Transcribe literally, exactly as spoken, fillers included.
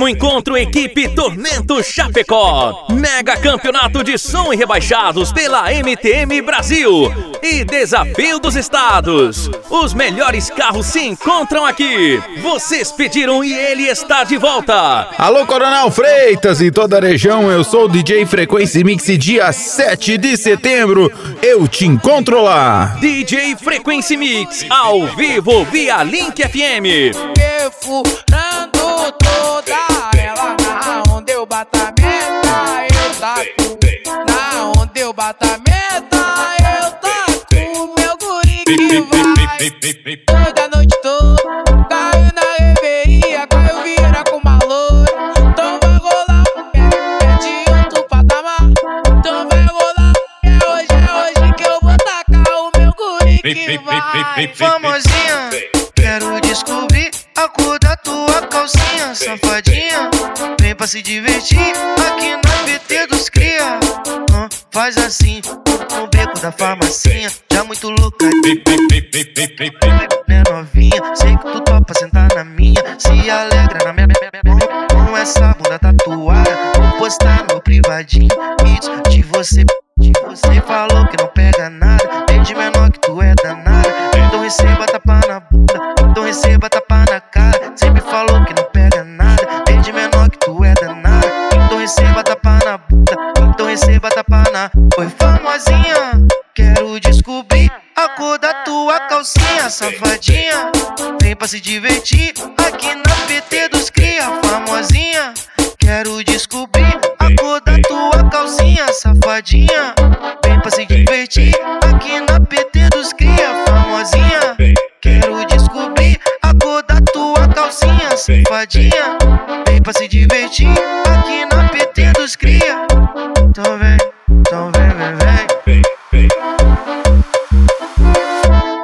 Décimo encontro equipe Tormento Chapecó. Mega campeonato de som e rebaixados pela M T M Brasil. E Desafio dos Estados. Os melhores carros se encontram aqui. Vocês pediram e ele está de volta. Alô, Coronel Freitas e toda a região, eu sou o D J Frequência Mix. Dia sete de setembro, eu te encontro lá. D J Frequência Mix, ao vivo via Link F M. Furando toda ela, na onde eu bato a meta, eu taco. Na onde eu bato a meta, eu taco. Meu guri que vai toda noite toda. Caiu na reveria, caiu vira com uma loura. Então vai rolar, é de outro patamar. Então vai rolar, é hoje, é hoje que eu vou tacar o meu guri que vai. Famosinha, quero descobrir a cor da tua calcinha, safadinha. Vem pra se divertir aqui na P T dos cria. Hum, faz assim, no beco da farmacinha. Já muito louca, né novinha? Sei que tu topa sentar na minha. Se alegra na minha com essa bunda tatuada. Vou postar no privadinho vídeos de você. De você falou que não pega nada, desde menor que tu é danada. Então receba tapa na bunda, então receba tapa na cara. Sempre falou que não pega nada, desde menor que tu é danada. Então receba tapa na bunda, então receba tapa na... Oi, famosinha, quero descobrir a cor da tua calcinha, safadinha. Vem pra se divertir aqui na P T dos cria. Famosinha, quero descobrir a cor da tua calcinha, safadinha. Vem pra se divertir aqui na P T dos cria. Famosinha, quero descobrir a cor da tua calcinha, safadinha. Vem pra se divertir aqui na P T dos cria. Então vem.